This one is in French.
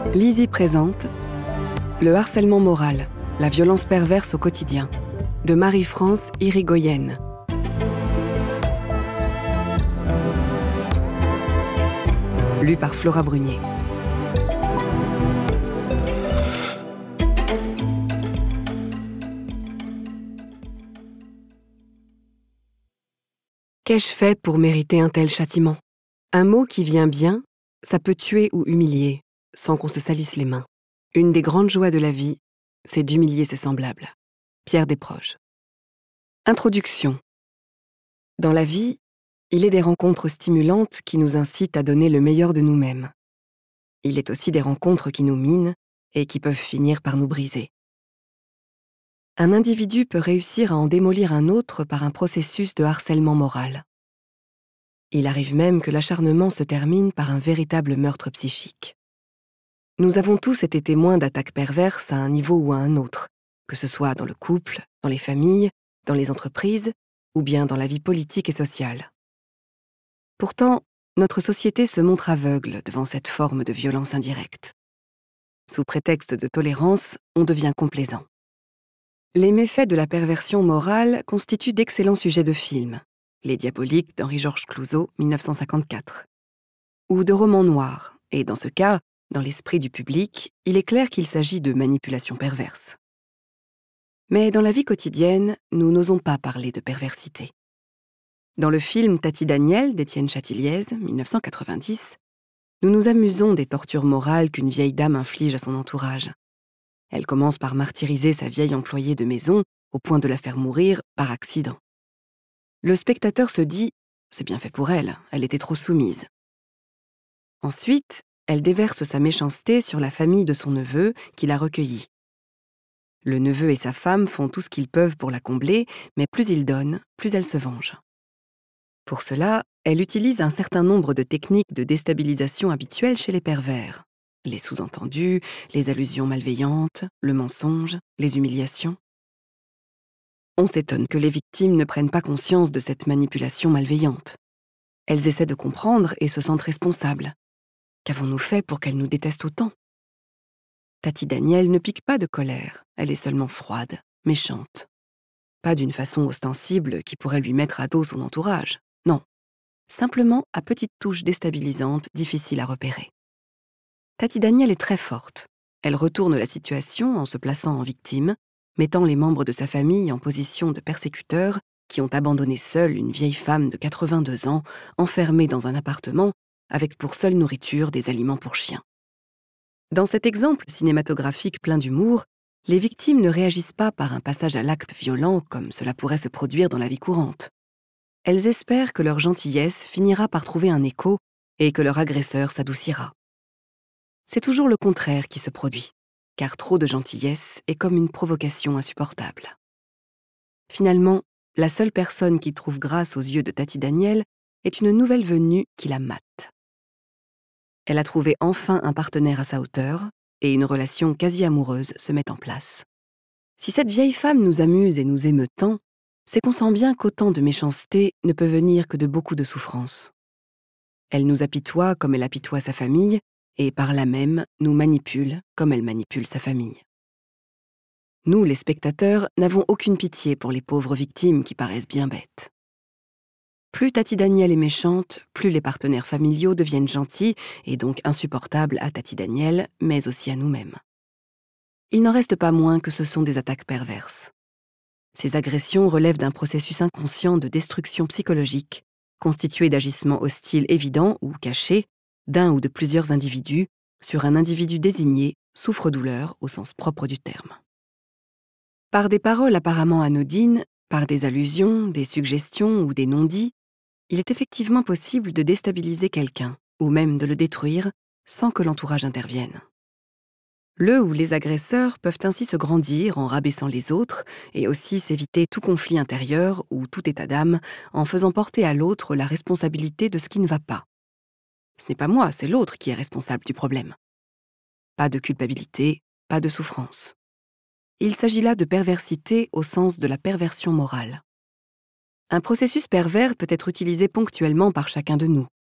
Lizzie présente Le harcèlement moral, la violence perverse au quotidien, de Marie-France Irigoyen. Lu par Flora Brunier. Qu'ai-je fait pour mériter un tel châtiment ? Un mot qui vient bien, ça peut tuer ou humilier, sans qu'on se salisse les mains. Une des grandes joies de la vie, c'est d'humilier ses semblables. Pierre Desproges. Introduction. Dans la vie, il est des rencontres stimulantes qui nous incitent à donner le meilleur de nous-mêmes. Il est aussi des rencontres qui nous minent et qui peuvent finir par nous briser. Un individu peut réussir à en démolir un autre par un processus de harcèlement moral. Il arrive même que l'acharnement se termine par un véritable meurtre psychique. Nous avons tous été témoins d'attaques perverses à un niveau ou à un autre, que ce soit dans le couple, dans les familles, dans les entreprises, ou bien dans la vie politique et sociale. Pourtant, notre société se montre aveugle devant cette forme de violence indirecte. Sous prétexte de tolérance, on devient complaisant. Les méfaits de la perversion morale constituent d'excellents sujets de films. Les Diaboliques d'Henri-Georges Clouzot, 1954. Ou de romans noirs, et dans ce cas, dans l'esprit du public, il est clair qu'il s'agit de manipulation perverse. Mais dans la vie quotidienne, nous n'osons pas parler de perversité. Dans le film Tati Daniel d'Étienne Chatiliez, 1990, nous nous amusons des tortures morales qu'une vieille dame inflige à son entourage. Elle commence par martyriser sa vieille employée de maison au point de la faire mourir par accident. Le spectateur se dit « c'est bien fait pour elle, elle était trop soumise ». Ensuite, elle déverse sa méchanceté sur la famille de son neveu qui l'a recueillie. Le neveu et sa femme font tout ce qu'ils peuvent pour la combler, mais plus ils donnent, plus elle se venge. Pour cela, elle utilise un certain nombre de techniques de déstabilisation habituelles chez les pervers. Les sous-entendus, les allusions malveillantes, le mensonge, les humiliations. On s'étonne que les victimes ne prennent pas conscience de cette manipulation malveillante. Elles essaient de comprendre et se sentent responsables. Qu'avons-nous fait pour qu'elle nous déteste autant ? Tati Daniel ne pique pas de colère, elle est seulement froide, méchante. Pas d'une façon ostensible qui pourrait lui mettre à dos son entourage, non. Simplement à petites touches déstabilisantes, difficiles à repérer. Tati Daniel est très forte. Elle retourne la situation en se plaçant en victime, mettant les membres de sa famille en position de persécuteurs qui ont abandonné seule une vieille femme de 82 ans, enfermée dans un appartement, avec pour seule nourriture des aliments pour chiens. Dans cet exemple cinématographique plein d'humour, les victimes ne réagissent pas par un passage à l'acte violent comme cela pourrait se produire dans la vie courante. Elles espèrent que leur gentillesse finira par trouver un écho et que leur agresseur s'adoucira. C'est toujours le contraire qui se produit, car trop de gentillesse est comme une provocation insupportable. Finalement, la seule personne qui trouve grâce aux yeux de Tati Daniel est une nouvelle venue qui la mate. Elle a trouvé enfin un partenaire à sa hauteur et une relation quasi amoureuse se met en place. Si cette vieille femme nous amuse et nous émeut tant, c'est qu'on sent bien qu'autant de méchanceté ne peut venir que de beaucoup de souffrance. Elle nous apitoie comme elle apitoie sa famille et par là même nous manipule comme elle manipule sa famille. Nous, les spectateurs, n'avons aucune pitié pour les pauvres victimes qui paraissent bien bêtes. Plus Tati Daniel est méchante, plus les partenaires familiaux deviennent gentils et donc insupportables à Tati Daniel, mais aussi à nous-mêmes. Il n'en reste pas moins que ce sont des attaques perverses. Ces agressions relèvent d'un processus inconscient de destruction psychologique, constitué d'agissements hostiles évidents ou cachés, d'un ou de plusieurs individus, sur un individu désigné, souffre-douleur au sens propre du terme. Par des paroles apparemment anodines, par des allusions, des suggestions ou des non-dits, il est effectivement possible de déstabiliser quelqu'un, ou même de le détruire, sans que l'entourage intervienne. Le ou les agresseurs peuvent ainsi se grandir en rabaissant les autres et aussi s'éviter tout conflit intérieur ou tout état d'âme en faisant porter à l'autre la responsabilité de ce qui ne va pas. Ce n'est pas moi, c'est l'autre qui est responsable du problème. Pas de culpabilité, pas de souffrance. Il s'agit là de perversité au sens de la perversion morale. Un processus pervers peut être utilisé ponctuellement par chacun de nous,